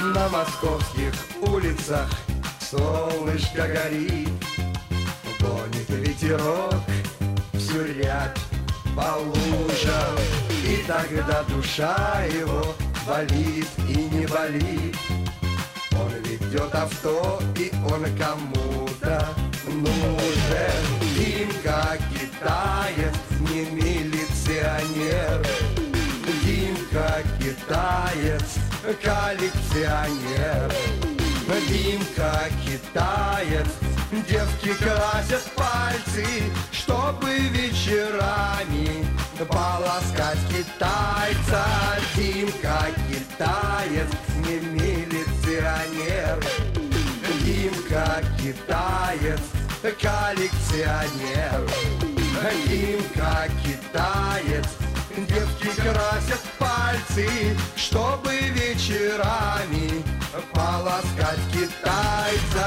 На московских улицах солнышко горит, гонит ветерок всю рябь по лужам. И тогда душа его болит и не болит. Он ведет авто, и он кому-то нужен. Им как китаец, не милиционер. Им как китаец, коллекционер. Им как китаец, девки красят пальцы, чтобы вечерами поласкать китайца. Дим как китаец, не милиционер. Дим как китаец, коллекционер. Дим как китаец, девки красят пальцы, чтобы вечерами поласкать китайца.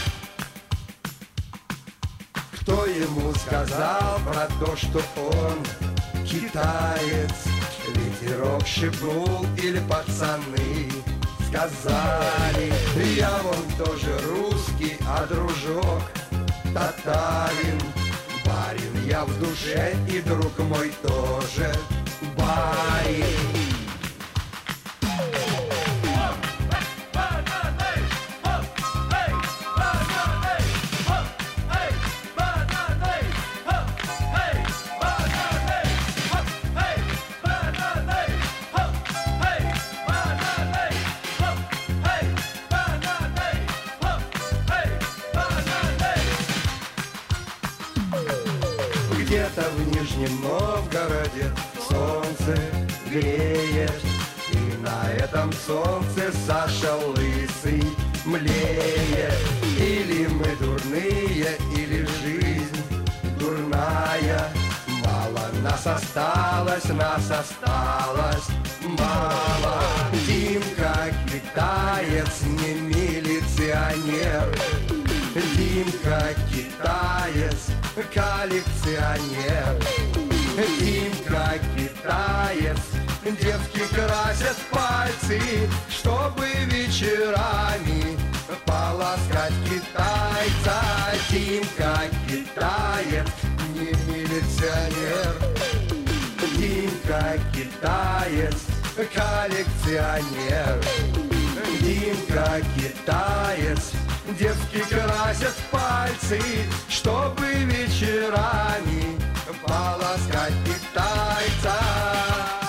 Кто ему сказал про то, что он китаец? Ветерок шепнул или пацаны сказали? Я вон тоже русский, а дружок татарин. Барин я в душе, и друг мой тоже барин. Где-то в Нижнем Новгороде солнце греет, и на этом солнце Саша лысый млеет. Или мы дурные, или жизнь дурная. Мало нас осталось мало. Дим как китаец, не милиционер. Дим как китаец, коллекционер. Дим как китаец, девки красят пальцы, чтобы вечерами поласкать китайца. Дим как китаец, не милиционер. Дим как китаец, коллекционер. Дим как китаец, девки красят пальцы, чтобы вечерами поласкать китайца.